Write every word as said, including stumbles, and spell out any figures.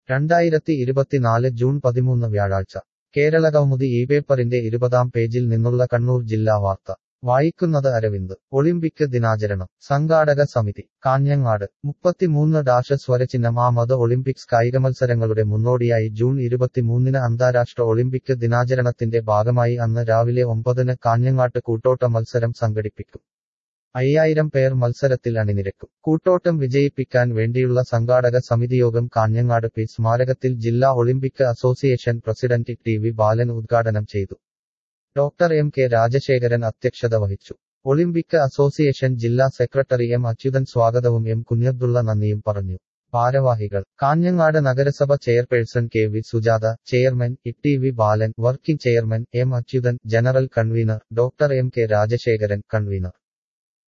രണ്ടായിരത്തി ഇരുപത്തിനാല് ജൂൺ പതിമൂന്ന് വ്യാഴാഴ്ച കേരളകൗമുദി ഈ പേപ്പറിന്റെ ഇരുപതാം പേജിൽ നിന്നുള്ള കണ്ണൂർ ജില്ലാ വാർത്ത വായിക്കുന്നത് അരവിന്ദ്. ഒളിമ്പിക് ദിനാചരണം സംഘാടക സമിതി കാഞ്ഞങ്ങാട്. മുപ്പത്തിമൂന്ന് ഡാഷ് സ്വരചിഹ്നമാമത് ഒളിമ്പിക്സ് കായികമത്സരങ്ങളുടെ മുന്നോടിയായി ജൂൺ ഇരുപത്തിമൂന്നിന് അന്താരാഷ്ട്ര ഒളിമ്പിക് ദിനാചരണത്തിന്റെ ഭാഗമായി അന്ന് രാവിലെ ഒമ്പതിന് കാഞ്ഞങ്ങാട്ട് കൂട്ടോട്ട മത്സരം സംഘടിപ്പിക്കും. അയ്യായിരം പേർ മത്സരത്തിൽ അണിനിരക്കും. കൂട്ടോട്ടം വിജയിപ്പിക്കാൻ വേണ്ടിയുള്ള സംഘാടക സമിതിയോഗം കാഞ്ഞങ്ങാട് പി സ്മാരകത്തിൽ ജില്ലാ Olympic association president T V Balan ഉദ്ഘാടനം ചെയ്തു. ഡോക്ടർ എം കെ രാജശേഖരൻ അധ്യക്ഷത വഹിച്ചു. ഒളിമ്പിക് അസോസിയേഷൻ ജില്ലാ സെക്രട്ടറി എം അച്യുതൻ സ്വാഗതവും എം കുഞ്ഞബ്ദുള്ള നന്ദിയും പറഞ്ഞു. ഭാരവാഹികൾ: കാഞ്ഞങ്ങാട് നഗരസഭ chairperson K V Sujatha, chairman E T V Balan, working chairman M Achuthan, general convener doctor M K Rajasekharan, convener